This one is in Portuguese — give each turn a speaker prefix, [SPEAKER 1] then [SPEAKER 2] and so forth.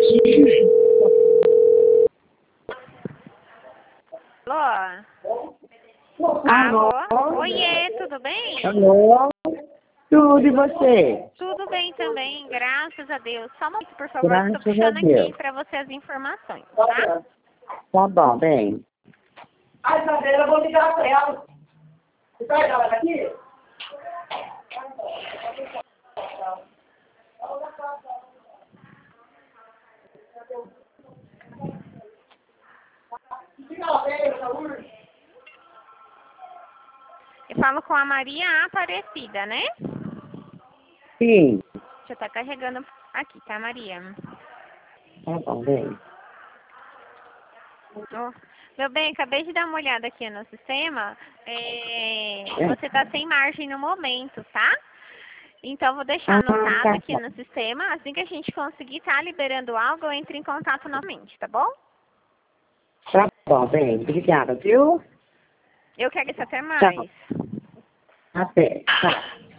[SPEAKER 1] Alô?
[SPEAKER 2] Alô?
[SPEAKER 1] Oiê, tudo bem?
[SPEAKER 2] Alô? Tudo, e você?
[SPEAKER 1] Tudo bem também, graças a Deus. Só um momento, por favor,
[SPEAKER 2] Graças
[SPEAKER 1] estou
[SPEAKER 2] a
[SPEAKER 1] puxando
[SPEAKER 2] Deus.
[SPEAKER 1] aqui para você as informações, tá?
[SPEAKER 2] Tá bom, bem.
[SPEAKER 3] Ai, Sandra, eu vou ligar para ela. Você vai ela daqui?
[SPEAKER 1] Eu falo com a Maria Aparecida, né?
[SPEAKER 2] Sim.
[SPEAKER 1] Deixa eu estar carregando aqui, tá, Maria?
[SPEAKER 2] Tá bom, bem.
[SPEAKER 1] Oh, meu bem, acabei de dar uma olhada aqui no sistema. Você está sem margem no momento, tá? Então, vou deixar anotado
[SPEAKER 2] tá
[SPEAKER 1] aqui
[SPEAKER 2] bom.
[SPEAKER 1] no sistema. Assim que a gente conseguir estar liberando algo, eu entro em contato novamente, tá bom?
[SPEAKER 2] Tá bom, bem. Obrigada, viu?
[SPEAKER 1] Eu quero isso até
[SPEAKER 2] Tchau.
[SPEAKER 1] mais.
[SPEAKER 2] Até. Tchau.